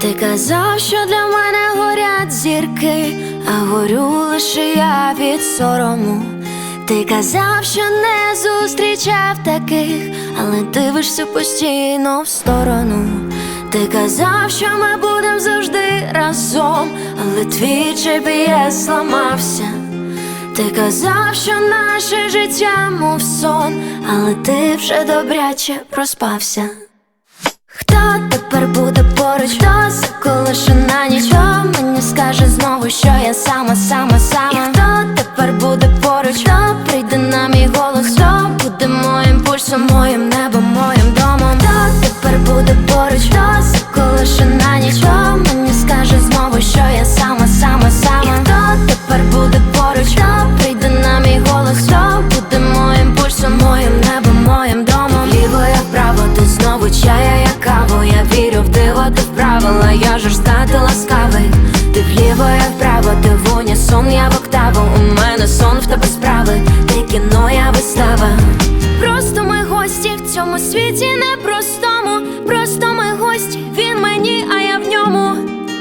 Ти казав, що для мене горять зірки, а горю лише я від сорому. Ти казав, що не зустрічав таких, але дивишся постійно в сторону. Ти казав, що ми будем завжди разом, але твій GPS зламався. Ти казав, що наше життя мов сон, але ти вже добряче проспався. Хто тепер буде поруч, хто заколише на ніч, хто мені скаже знову, що я сама. І хто тепер буде поруч, хто прийде на мій голос, хто буде моїм пульсом, моїм небом, моїм домом. Хто тепер буде поруч, хто заколише на ніч, хто мені скаже знову, що я сама. І хто тепер буде поруч, хто прийде на мій голос, хто буде моїм пульсом, моїм небом, моїм домом. Вліво я вправо, ти знову чая, я каву. Я вірю в диво, ти в правила, я жорстка, ти ласкавий. Ти вліво, я вправо, ти в унісон, я в октаву. У мене сон, в тебе справи, ти кіно, я вистава. Просто ми гості в цьому світі непростому. Просто ми гості, він мені, а я в ньому.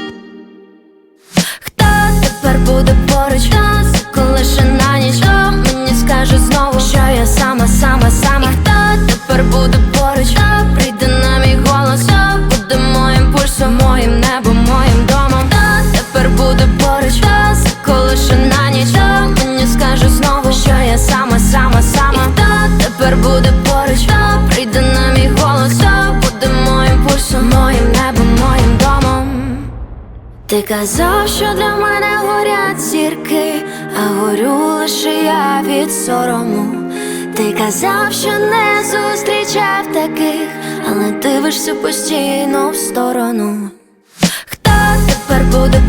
Хто тепер буде поруч, хто заколише на ніч, хто мені скаже знову, що я сама. І хто тепер буде поруч, хто прийде на мій голос, хто буде моїм пульсом, моїм небом, моїм домом. Хто тепер буде поруч, хто заколише на ніч, хто мені скаже знову, що я сама. І хто тепер буде поруч, хто прийде на мій голос, хто буде моїм пульсом, моїм небом, моїм домом. Ти казав, що для мене горять зірки, а горю лише я від сорому. Ти казав, що не зустрічав таких, але дивишся постійно в сторону. Хто тепер буде